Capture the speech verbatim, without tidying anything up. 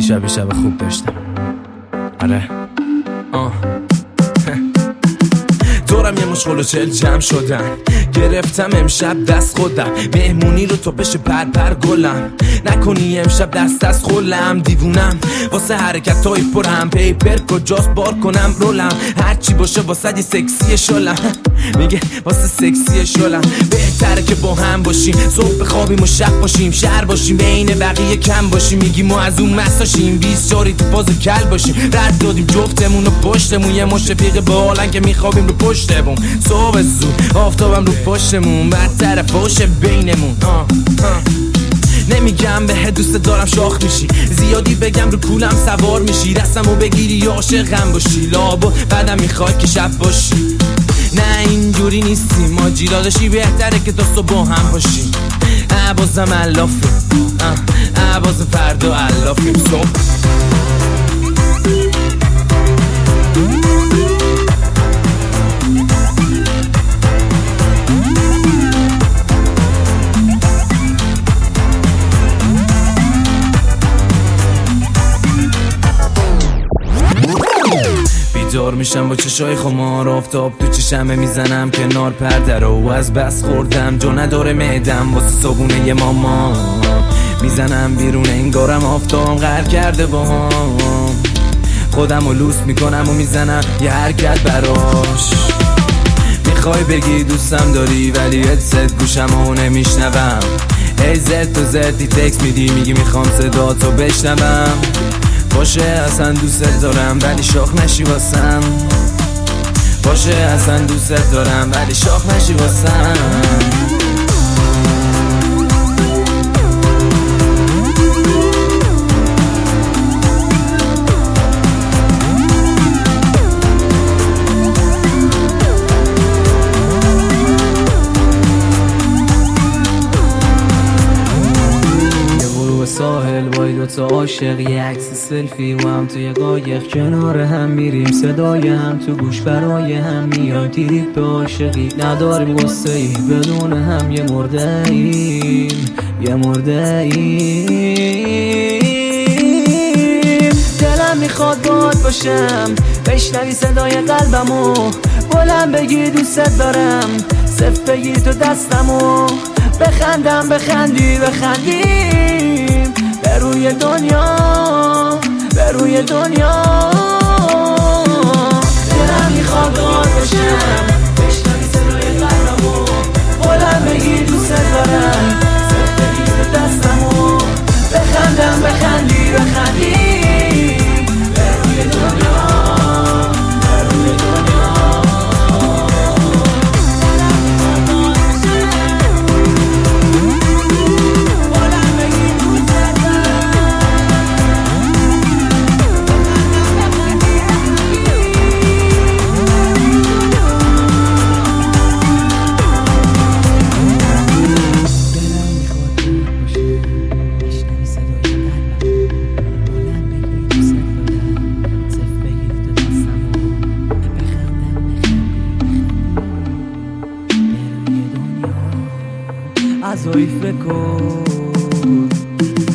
دیشب شب خوب داشتم. آره آه دورم یه مشغول و چل جمع شدن، گرفتم امشب دست خودم، مهمونی رو تو بشه پر پر گلم، نکنی امشب دست از خولم، دیوونم واسه حرکت های پرم، پیپر کجاست بار کنم رولم، هرچی باشه واسه دی سکسی شلم، میگه واسه سکسی شلم، بهتره که با هم باشیم، صبح بخوابیم و شب باشیم، شهر باشیم بین بقیه کم باشیم، میگیم ما از اون مساشیم، بیست جاری تو باز کل باشیم، رد دادیم جفتمون و پشتمون، یه مشفیق بالن که میخوابیم رو پشتمون، صبح زود آفتابم رو پشتمون، بدتر فوش بینمون. آه آه. نمیگم به دوست دارم شاخ میشی، زیادی بگم رو کولم سوار میشی، دستم رو بگیری یا عاشقم باشی، لابا بعدم میخوای که شب باشی، نه اینجوری نیستی ما جیلا داشتی، بهتره که تا صبح با هم باشی، عبازم علافیم عباز فردا علافیم صبح. بیدار میشم با چشای خمار، آفتاب تو چشمه میزنم کنار پرده رو، از بس خوردم جو نداره معدم واسه صبونه ی ماما، میزنم بیرون انگارم آفتاب غر کرده با هم، خودم رو لوس میکنم و میزنم یه حرکت براش، میخوای بگی دوستم داری ولی هدست گوشم و نمیشنوم، ای زد تو زدی تکس میدی میگی میخوام صدا تو بشنوم، باشه اصلا دوست دارم ولی شاخ نشی واسم، باشه اصلا دوست دارم ولی شاخ نشی واسم. ساحل وای دوتا عاشق، یه عکس سلفی و هم توی قایق، کنار هم میریم صدای هم تو گوش برای هم میایم، تیریپ به عاشقی نداریم غصه ای، بدون هم یه مرده ایم یه مرده ایم، دلم میخواد باهات باشم، بشنوی صدای قلبمو، بلند بگی دوست دارم، صف بگیر تو دستمو، بخندم بخندی بخندیم به روی دنیا به روی دنیا، دلم میخواد باهات باشم، بشنوی صدای قلبمو، بلند بگی دوست دارم، صف بگیر تو دستمو، بخندم بخندی بخندیم به روی دنیا به روی دنیا. از فکر کن